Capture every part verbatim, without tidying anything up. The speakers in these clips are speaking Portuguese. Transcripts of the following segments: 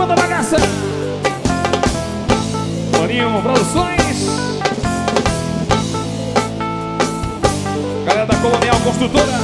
Manda bagaça. Maninho Produções. Galera da Colonial Construtora.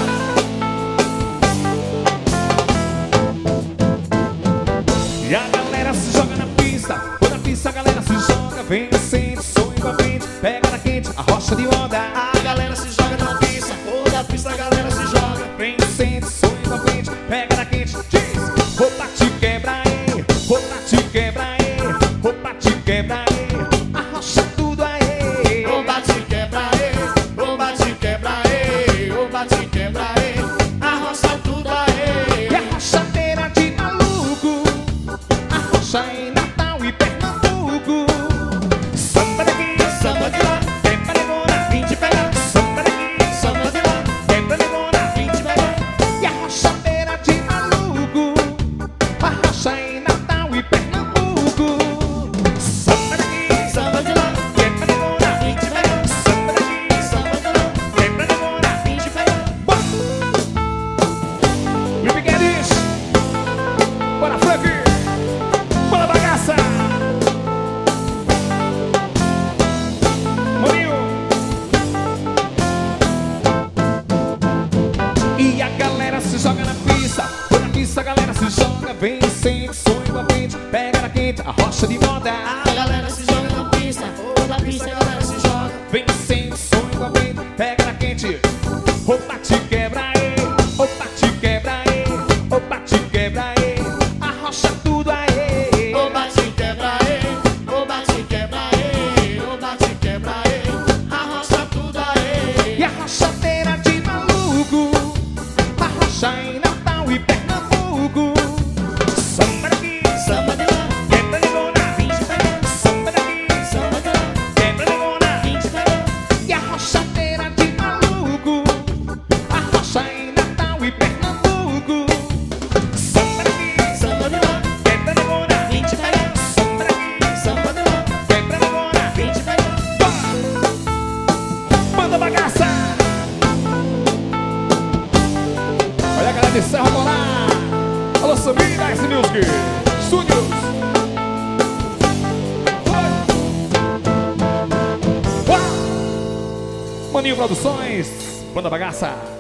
E a galera se joga na pista. Quando a pista a galera se joga. Vem, sente, som envolvente. Pega na quente, a rocha de onda. A galera se joga na pista. Toda a pista a galera se joga. Vem, sente, som envolvente. Pega na quente, diz. Vou pra te quebrar, aí. Vou pra te quebrar, aí. Vou pra te quebrar, aí. A rocha tudo aí. Vou pra te quebrar, aí. Vou pra te quebrar, aí. Vou pra te quebrar, aí. A rocha tudo aí. E a rochadeira de maluco. A rocha em Natal e Pernambuco. Samba daqui, Samba de lá, quebra limona, vim te pegar. samba daqui, Samba de lá, quebra limona. vim te pegar. E a rochadeira de maluco. A rocha em Natal e Pernambuco. Samba daqui, Samba de lá, quebra limona. vim te pegar. Samba daqui, Samba de lá, quebra limona. vim te pegar. Luiz Guedes, bora Frank, bora bagaça. Maninho. E a galera se joga na pista. Quando a pista a galera se joga. Vem, sente, som envolvente. Pega na quente, a rocha de moda. A galera se joga na pista. Toda a pista a galera se joga. Vem, sente, som envolvente. Pega na quente. Opa, te quebra aí. Opa, te quebra aí. Opa, te quebra aí. A rocha tudo aí. Vou pra te quebrar, aí. Vou pra te quebrar, aí. Vou pra te quebrar, aí. A rocha tudo aí. E a rochadeira de maluco. A rocha em Natal e Pernambuco. Samba daqui, Samba de lá, quebra limona. vim te pegar. Samba daqui, Samba de lá, quebra limona. vim te pegar. E a rochadeira de maluco. A rocha em Natal e Pernambuco. Samba daqui, Samba de lá, quebra limona. vim te pegar. Samba daqui, Samba de lá, quebra limona. vim te pegar. Manda bagaça. Olha a galera de Serra Morar. Alô, Samir, Nice Music Studios. Vai. Maninho Produções, Banda Bagaça.